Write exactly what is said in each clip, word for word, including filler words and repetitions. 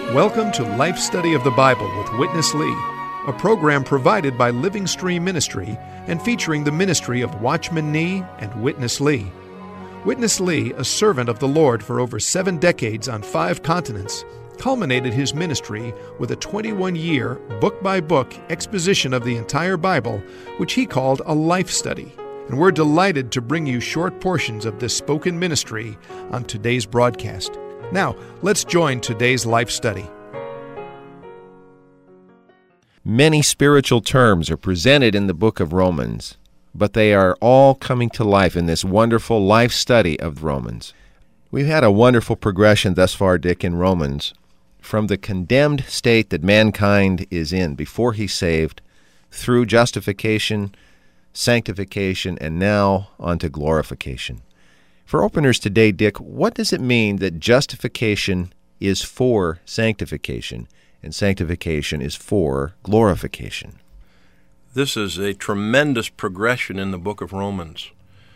Welcome to Life Study of the Bible with Witness Lee, a program provided by Living Stream Ministry and featuring the ministry of Watchman Nee and Witness Lee. Witness Lee, a servant of the Lord for over seven decades on five continents, culminated his ministry with a twenty-one-year, book-by-book exposition of the entire Bible, which he called a life study. And we're delighted to bring you short portions of this spoken ministry on today's broadcast. Now, let's join today's life study. Many spiritual terms are presented in the book of Romans, but they are all coming to life in this wonderful life study of Romans. We've had a wonderful progression thus far, Dick, in Romans, from the condemned state that mankind is in before he's saved, through justification, sanctification, and now onto glorification. For openers today, Dick, what does it mean that justification is for sanctification and sanctification is for glorification? This is a tremendous progression in the book of Romans.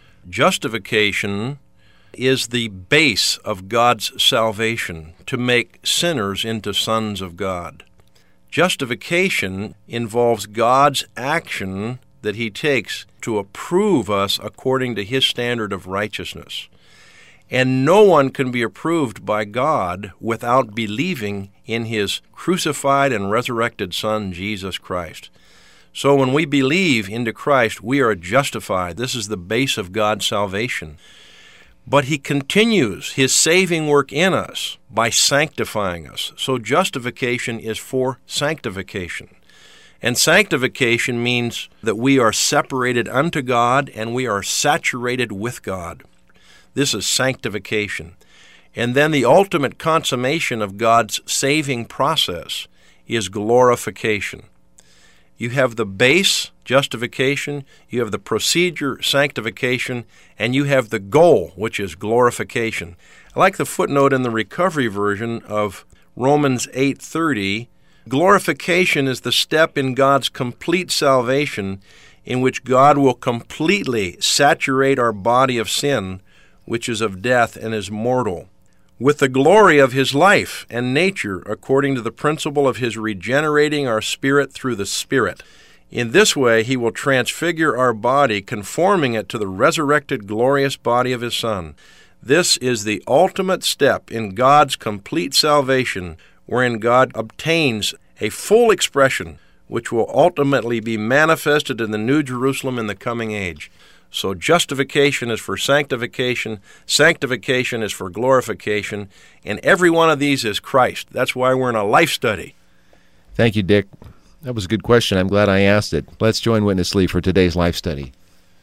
Justification is the base of God's salvation to make sinners into sons of God. Justification involves God's action that he takes to approve us according to his standard of righteousness. And no one can be approved by God without believing in his crucified and resurrected Son, Jesus Christ. So when we believe into Christ, we are justified. This is the base of God's salvation. But he continues his saving work in us by sanctifying us. So justification is for sanctification. And sanctification means that we are separated unto God and we are saturated with God. This is sanctification. And then the ultimate consummation of God's saving process is glorification. You have the base, justification, you have the procedure, sanctification, and you have the goal, which is glorification. I like the footnote in the Recovery Version of Romans eight thirty. Glorification is the step in God's complete salvation in which God will completely saturate our body of sin, which is of death and is mortal, with the glory of his life and nature according to the principle of his regenerating our spirit through the Spirit. In this way he will transfigure our body, conforming it to the resurrected glorious body of his Son. This is the ultimate step in God's complete salvation, wherein God obtains a full expression which will ultimately be manifested in the New Jerusalem in the coming age. So justification is for sanctification, sanctification is for glorification, and every one of these is Christ. That's why we're in a life study. Thank you, Dick. That was a good question. I'm glad I asked it. Let's join Witness Lee for today's life study.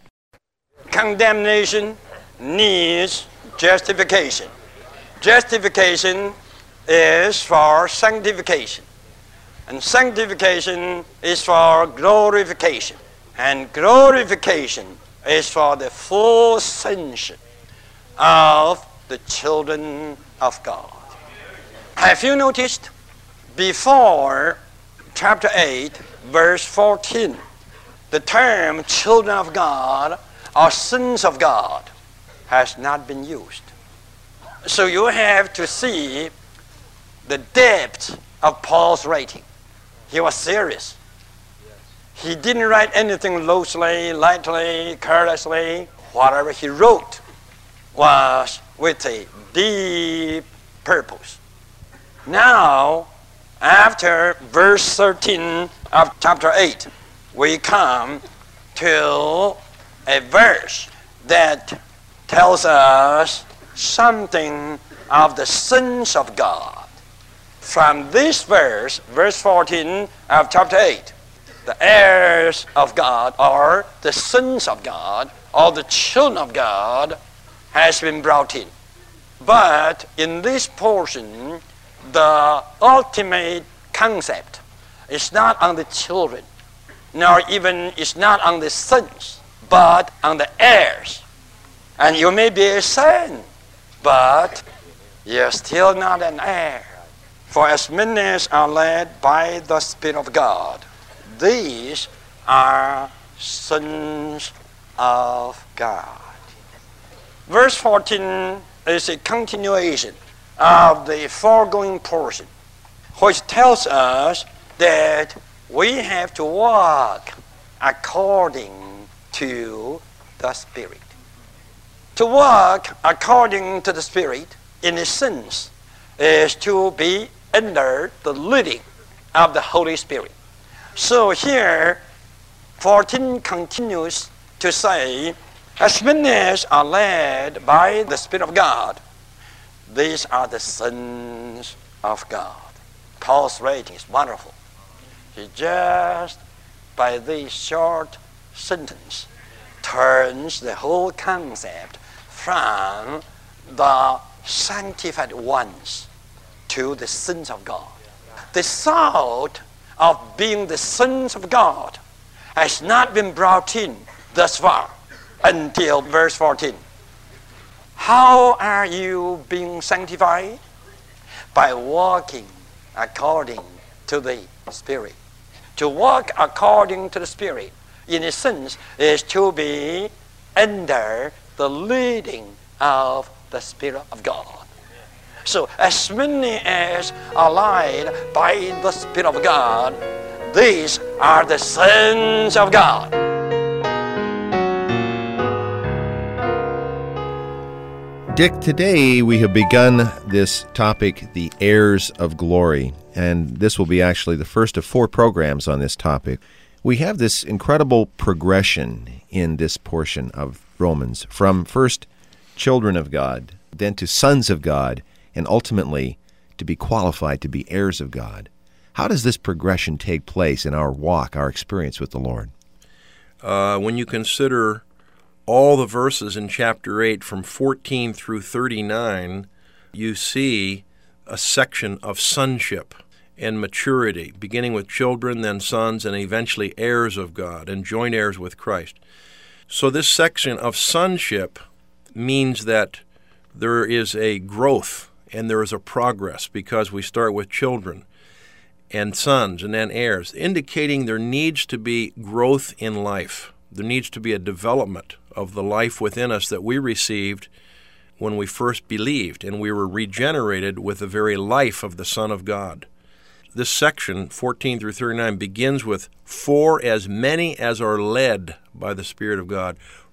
Condemnation needs justification. Justification is for sanctification, and sanctification is for glorification, and glorification is for the full sonship of the children of God. Have you noticed before chapter eight, verse fourteen, the term children of God or sons of God has not been used? So you have to see the depth of Paul's writing. He was serious. He didn't write anything loosely, lightly, carelessly. Whatever he wrote was with a deep purpose. Now, after verse thirteen of chapter eight, we come to a verse that tells us something of the sons of God. From this verse, verse fourteen of chapter eight, the heirs of God, or the sons of God, or the children of God, has been brought in. But in this portion, the ultimate concept is not on the children, nor even is not on the sons, but on the heirs. And you may be a son, but you're still not an heir. For as many as are led by the Spirit of God, these are sons of God. Verse fourteen is a continuation of the foregoing portion. which tells us that we have to walk according to the Spirit. To walk according to the Spirit, in a sense, is to be under the leading of the Holy Spirit. So here, fourteen continues to say, as many as are led by the Spirit of God, these are the sons of God. Paul's writing is wonderful. He just, by this short sentence, turns the whole concept from the sanctified ones to the sons of God. The thought of being the sons of God has not been brought in thus far until verse fourteen. How are you being sanctified? By walking according to the Spirit. To walk according to the Spirit, in a sense, is to be under the leading of the Spirit of God. So, as many as are led by the Spirit of God, these are the sons of God. Dick, today we have begun this topic, the heirs of glory, and this will be actually the first of four programs on this topic. We have this incredible progression in this portion of Romans, from first children of God, then to sons of God, and ultimately to be qualified to be heirs of God. How does this progression take place in our walk, our experience with the Lord? Uh, when you consider all the verses in chapter eight from fourteen through thirty-nine, you see a section of sonship and maturity, beginning with children, then sons, and eventually heirs of God, and joint heirs with Christ. So this section of sonship means that there is a growth and there is a progress, because we start with children and sons and then heirs, indicating there needs to be growth in life. There needs to be a development of the life within us that we received when we first believed, and we were regenerated with the very life of the Son of God. This section, fourteen through thirty-nine, begins with, for as many as are led by the Spirit of God.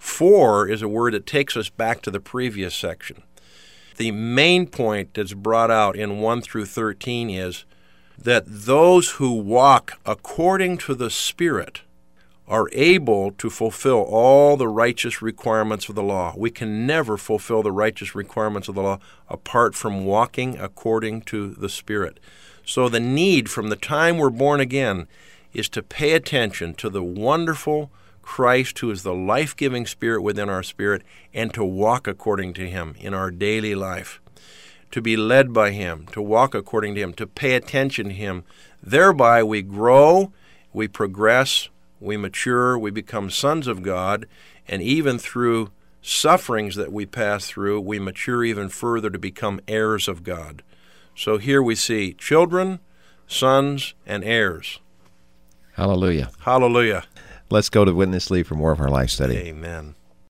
For is a word that takes us back to the previous section. The main point that's brought out in one through thirteen is that those who walk according to the Spirit are able to fulfill all the righteous requirements of the law. We can never fulfill the righteous requirements of the law apart from walking according to the Spirit. So the need from the time we're born again is to pay attention to the wonderful Christ, who is the life-giving Spirit within our spirit, and to walk according to Him in our daily life, to be led by Him, to walk according to Him, to pay attention to Him. Thereby we grow, we progress, we mature, we become sons of God, and even through sufferings that we pass through, we mature even further to become heirs of God. So here we see children, sons, and heirs. Hallelujah. Hallelujah. Let's go to Witness Lee for more of our life study. Amen.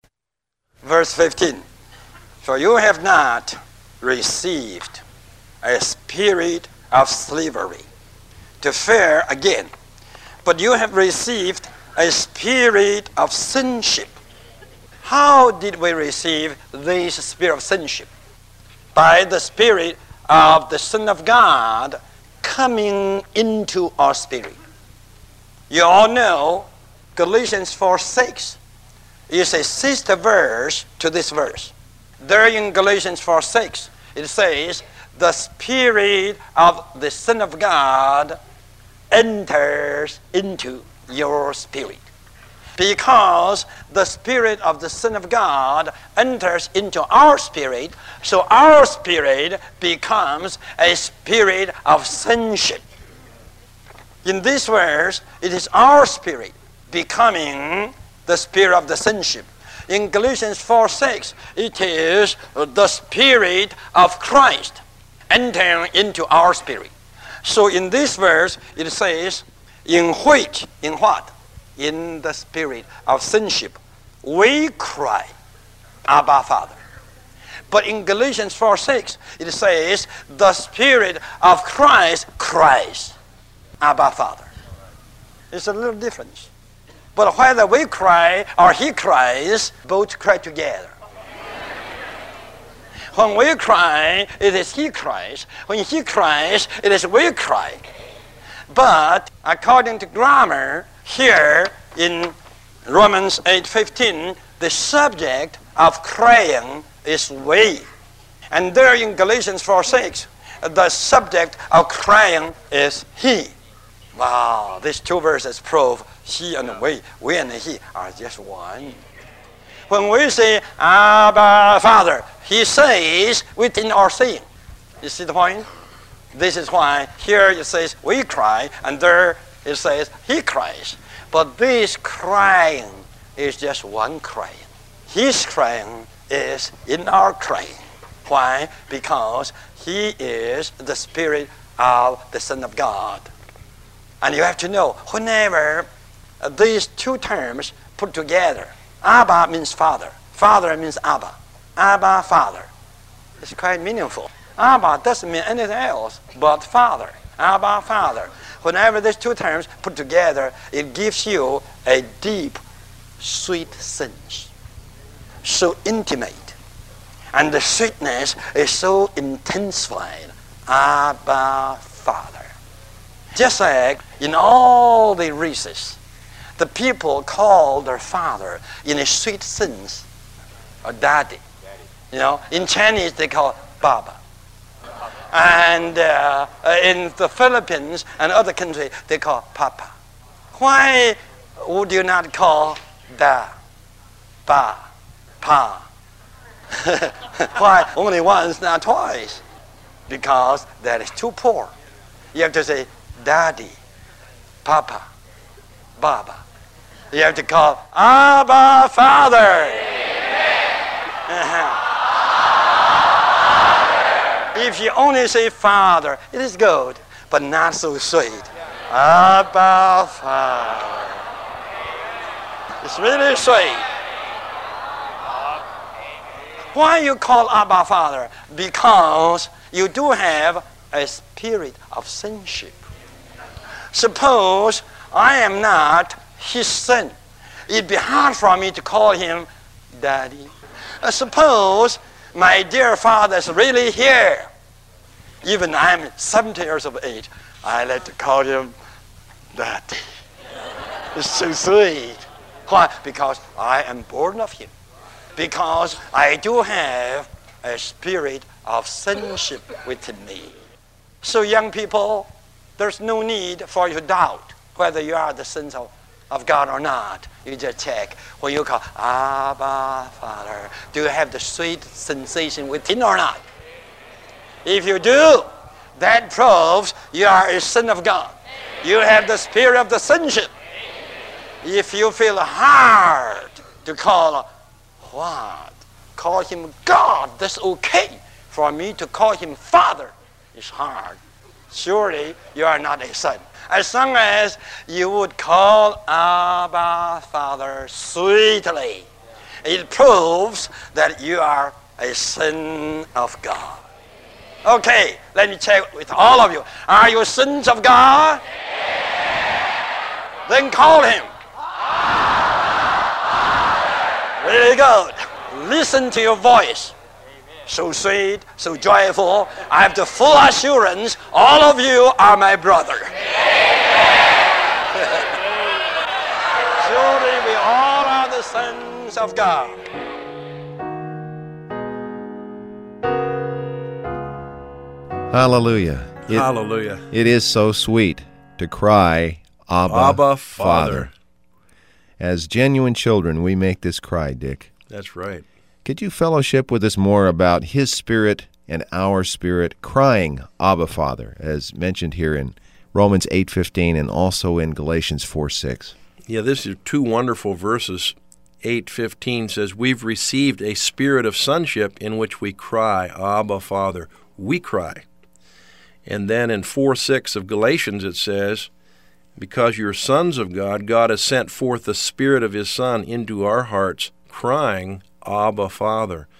Verse fifteen. For you have not received a spirit of slavery to fear again, but you have received a spirit of sonship. How did we receive this spirit of sonship? By the Spirit of the Son of God coming into our spirit. You all know Galatians four six is a sister verse to this verse. There in Galatians four six, it says, the Spirit of the Son of God enters into your spirit. Because the Spirit of the Son of God enters into our spirit, so our spirit becomes a spirit of sonship. In this verse, it is our spirit becoming the spirit of the sonship. In Galatians four six, it is the Spirit of Christ entering into our spirit. So in this verse, it says, in which, in what? In the spirit of sonship, we cry, Abba, Father. But in Galatians four six, it says, the Spirit of Christ cries, Abba, Father. It's a little difference. But whether we cry or he cries, both cry together. When we cry, it is he cries. When he cries, it is we cry. But according to grammar, here in Romans eight fifteen, the subject of crying is we. And there in Galatians four six, the subject of crying is he. Wow, these two verses prove he and we, we and he are just one. When we say, Abba, Father, he says within our saying. You see the point? This is why here it says we cry, and there it says he cries. But this crying is just one crying. His crying is in our crying. Why? Because he is the Spirit of the Son of God. And you have to know, whenever these two terms put together, Abba means Father. Father means Abba. Abba, Father. It's quite meaningful. Abba doesn't mean anything else but Father. Abba, Father. Whenever these two terms put together, it gives you a deep, sweet sense. So intimate. And the sweetness is so intensified. Abba, Father. Just like in all the races, the people call their father in a sweet sense, or daddy. You know, in Chinese they call Baba. And uh, in the Philippines and other countries they call Papa. Why would you not call Da, Ba, Pa? Why only once, not twice? Because that is too poor. You have to say Daddy, Papa, Baba. You have to call Abba, Father. Uh-huh. If you only say Father, it is good, but not so sweet. Abba, Father. It's really sweet. Why you call Abba, Father? Because you do have a spirit of sonship. Suppose I am not his son. It'd be hard for me to call him Daddy. Uh, suppose my dear father is really here. Even I'm seventy years of age, I like to call him Daddy. It's so sweet. Why? Because I am born of him. Because I do have a spirit of sonship within me. So young people, there's no need for you to doubt whether you are the sons of, of God or not. You just check. When you call Abba, Father, do you have the sweet sensation within or not? If you do, that proves you are a son of God. You have the spirit of the sonship. If you feel hard to call what? Call him God, that's okay. For me to call him Father is hard. Surely you are not a son. As long as you would call Abba, Father, sweetly, it proves that you are a son of God. Okay, let me check with all of you. Are you sons of God? Yeah. Then call him. Very good. Listen to your voice. So sweet, so joyful. I have the full assurance all of you are my brother. Surely we all are the sons of God. Hallelujah. It, Hallelujah. It is so sweet to cry, Abba, Abba, Father. Father. As genuine children, we make this cry, Dick. That's right. Could you fellowship with us more about His Spirit and our spirit crying, Abba, Father, as mentioned here in Romans eight fifteen and also in Galatians four six? Yeah, these are two wonderful verses. eight fifteen says, we've received a spirit of sonship in which we cry, Abba, Father. We cry. And then in four six of Galatians it says, because you're sons of God, God has sent forth the Spirit of His Son into our hearts, crying, Abba, Father.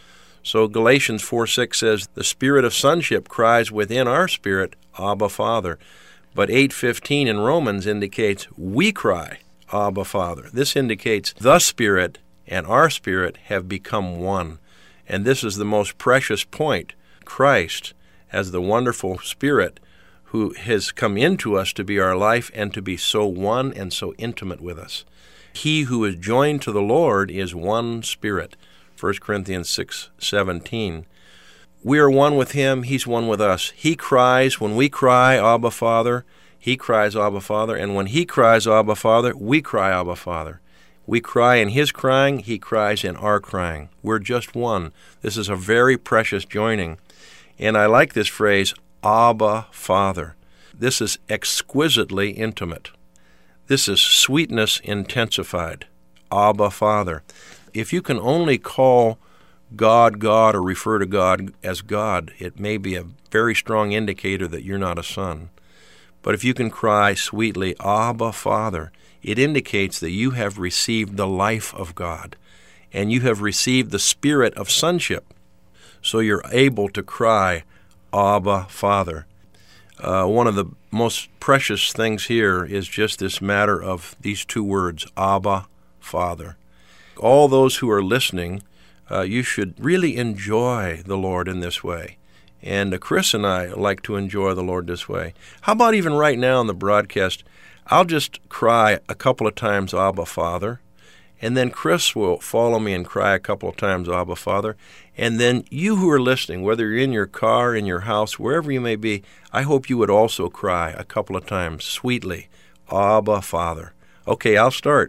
So Galatians four six says, the spirit of sonship cries within our spirit, Abba, Father. But eight fifteen in Romans indicates we cry, Abba, Father. This indicates the Spirit and our spirit have become one. And this is the most precious point. Christ, as the wonderful Spirit who has come into us to be our life and to be so one and so intimate with us. He who is joined to the Lord is one Spirit. First Corinthians six seventeen. We are one with him, he's one with us. He cries when we cry, Abba, Father. He cries, Abba, Father. And when he cries, Abba, Father, we cry, Abba, Father. We cry in his crying, he cries in our crying. We're just one. This is a very precious joining. And I like this phrase, Abba, Father. This is exquisitely intimate. This is sweetness intensified. Abba, Father. If you can only call God, God, or refer to God as God, it may be a very strong indicator that you're not a son. But if you can cry sweetly, Abba, Father, it indicates that you have received the life of God, and you have received the spirit of sonship. So you're able to cry, Abba, Father. Uh, one of the most precious things here is just this matter of these two words, Abba, Father. All those who are listening, Uh, you should really enjoy the Lord in this way. And uh, Chris and I like to enjoy the Lord this way. How about even right now in the broadcast, I'll just cry a couple of times, Abba, Father, and then Chris will follow me and cry a couple of times, Abba, Father, and then you who are listening, whether you're in your car, in your house, wherever you may be, I hope you would also cry a couple of times, sweetly, Abba, Father. Okay, I'll start.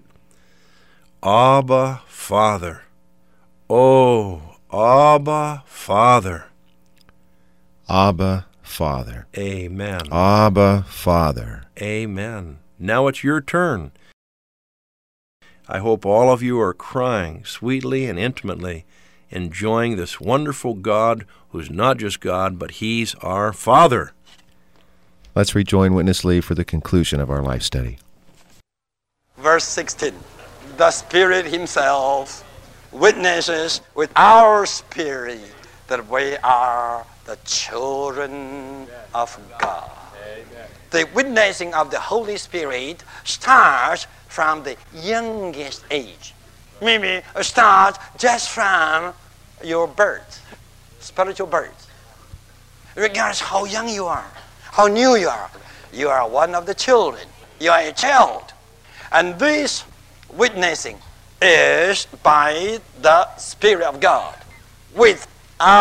Abba, Father. Oh, Abba, Father. Abba, Father. Amen. Abba, Father. Amen. Now it's your turn. I hope all of you are crying sweetly and intimately, enjoying this wonderful God who's not just God, but He's our Father. Let's rejoin Witness Lee for the conclusion of our life study. Verse sixteen. The Spirit Himself witnesses with our spirit that we are the children of God. Amen. The witnessing of the Holy Spirit starts from the youngest age. Maybe it starts just from your birth, spiritual birth. Regardless how young you are, how new you are, you are one of the children. You are a child. And this witnessing is by the Spirit of God with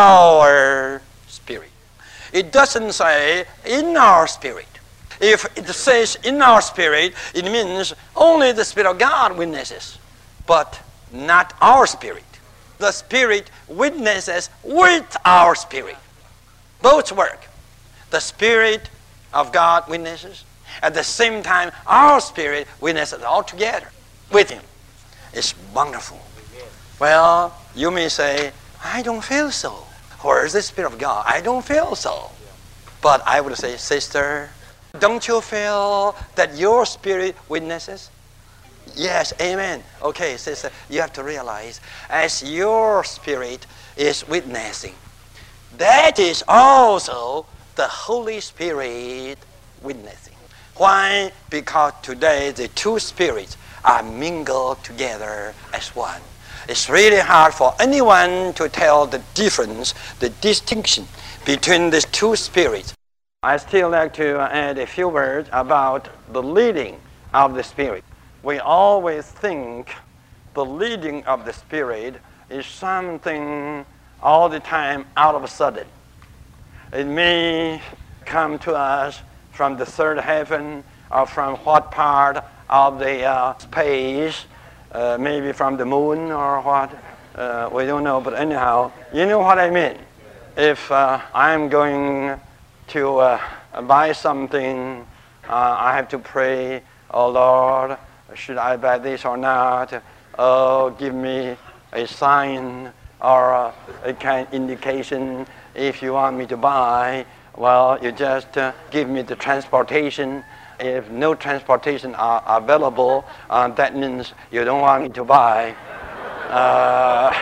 our spirit. It doesn't say in our spirit. If it says in our spirit, it means only the Spirit of God witnesses, but not our spirit. The Spirit witnesses with our spirit. Both work. The Spirit of God witnesses. At the same time, our spirit witnesses all together with Him. It's wonderful. Well, you may say, I don't feel so. Where is the Spirit of God? I don't feel so. But I would say, sister, don't you feel that your spirit witnesses? Yes, amen. Okay, sister, you have to realize, as your spirit is witnessing, that is also the Holy Spirit witnessing. Why? Because today the two spirits are mingled together as one. It's really hard for anyone to tell the difference, the distinction between these two spirits. I still like to add a few words about the leading of the Spirit. We always think the leading of the Spirit is something all the time out of a sudden. It may come to us from the third heaven or from what part of the uh, space, uh, maybe from the moon or what, uh, we don't know, but anyhow, you know what I mean. If uh, I'm going to uh, buy something, uh, I have to pray, oh Lord, should I buy this or not? Oh, give me a sign or uh, a kind of indication if you want me to buy. Well, you just uh, give me the transportation. If no transportation are available, uh, that means you don't want me to buy. Uh,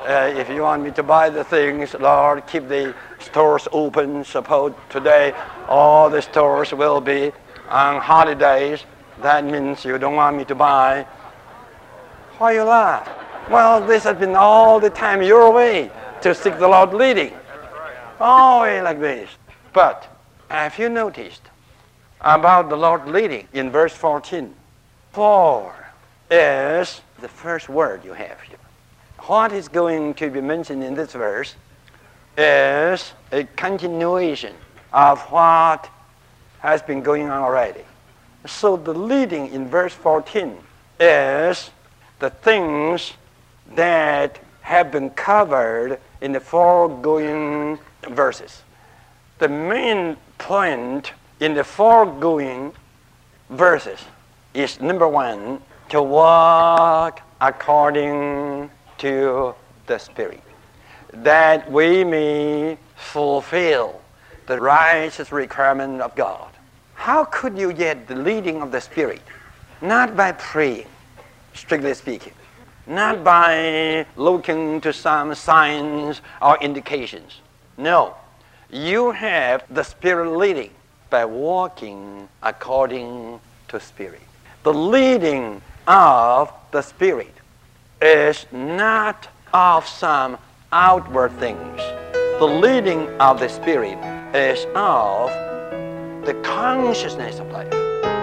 Uh, if you want me to buy the things, Lord, keep the stores open. Suppose today all the stores will be on holidays. That means you don't want me to buy. Why you laugh? Well, this has been all the time your way to seek the Lord leading. Always like this. But have you noticed about the Lord leading in verse fourteen? For is the first word you have here. What is going to be mentioned in this verse is a continuation of what has been going on already. So the leading in verse fourteen is the things that have been covered in the foregoing verses. The main point in the foregoing verses is, number one, to walk according to the Spirit, that we may fulfill the righteous requirement of God. How could you get the leading of the Spirit? Not by praying, strictly speaking, not by looking to some signs or indications. No, you have the Spirit leading by walking according to Spirit. The leading of the Spirit is not of some outward things. The leading of the Spirit is of the consciousness of life.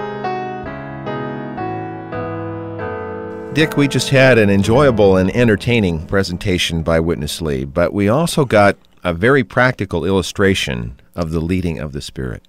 Dick, we just had an enjoyable and entertaining presentation by Witness Lee, but we also got a very practical illustration of the leading of the Spirit.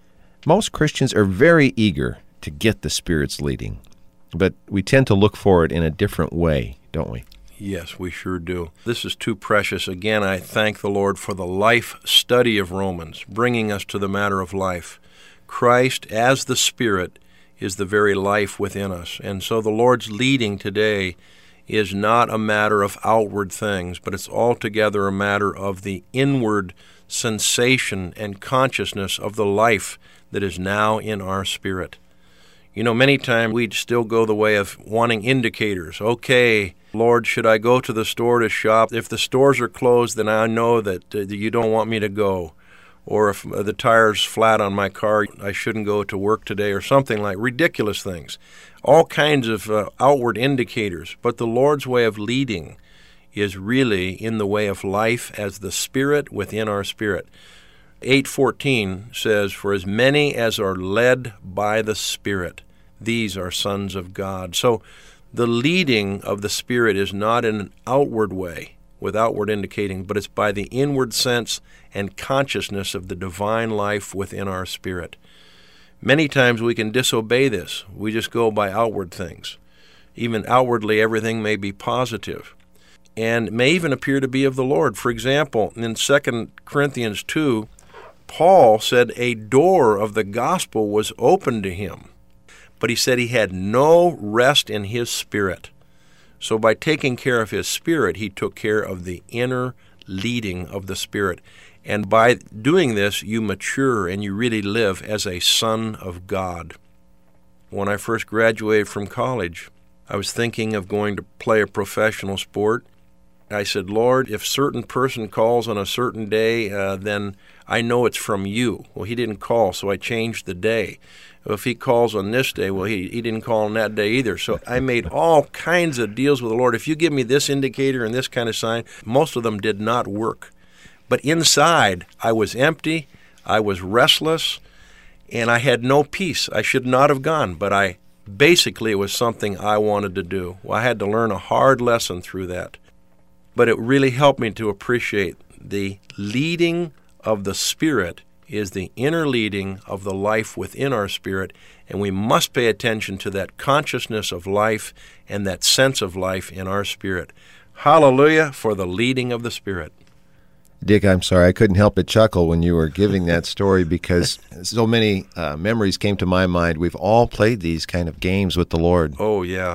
Most Christians are very eager to get the Spirit's leading, but we tend to look for it in a different way, don't we? Yes, we sure do. This is too precious. Again, I thank the Lord for the life study of Romans, bringing us to the matter of life. Christ, as the Spirit, is the very life within us. And so the Lord's leading today is not a matter of outward things, but it's altogether a matter of the inward sensation and consciousness of the life that is now in our spirit. You know, many times we'd still go the way of wanting indicators. Okay, Lord, should I go to the store to shop? If the stores are closed, then I know that uh, you don't want me to go. Or if uh, the tire's flat on my car, I shouldn't go to work today, or something like ridiculous things. All kinds of uh, outward indicators. But the Lord's way of leading is really in the way of life as the Spirit within our spirit. eight fourteen says, "For as many as are led by the Spirit, these are sons of God." So the leading of the Spirit is not in an outward way, with outward indicating, but it's by the inward sense and consciousness of the divine life within our spirit. Many times we can disobey this. We just go by outward things. Even outwardly, everything may be positive and may even appear to be of the Lord. For example, in Second Corinthians two, Paul said a door of the gospel was open to him, but he said he had no rest in his spirit. So by taking care of his spirit, he took care of the inner leading of the Spirit. And by doing this, you mature and you really live as a son of God. When I first graduated from college, I was thinking of going to play a professional sport. I said, Lord, if a certain person calls on a certain day, uh, then I know it's from you. Well, he didn't call, so I changed the day. Well, if he calls on this day, well, he, he didn't call on that day either. So I made all kinds of deals with the Lord. If you give me this indicator and this kind of sign, most of them did not work. But inside, I was empty, I was restless, and I had no peace. I should not have gone, but I basically it was something I wanted to do. Well, I had to learn a hard lesson through that. But it really helped me to appreciate the leading of the Spirit is the inner leading of the life within our spirit, and we must pay attention to that consciousness of life and that sense of life in our spirit. Hallelujah for the leading of the Spirit. Dick, I'm sorry, I couldn't help but chuckle when you were giving that story because so many uh, memories came to my mind. We've all played these kind of games with the Lord. Oh, yeah.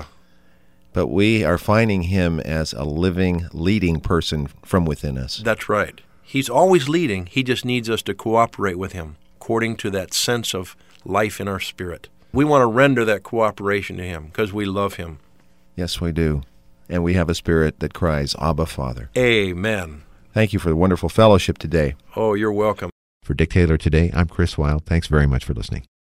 But we are finding Him as a living, leading person from within us. That's right. He's always leading. He just needs us to cooperate with Him according to that sense of life in our spirit. We want to render that cooperation to Him because we love Him. Yes, we do. and we have a spirit that cries, Abba, Father. Amen. Thank you for the wonderful fellowship today. Oh, you're welcome. For Dick Taylor Today, I'm Chris Wilde. Thanks very much for listening.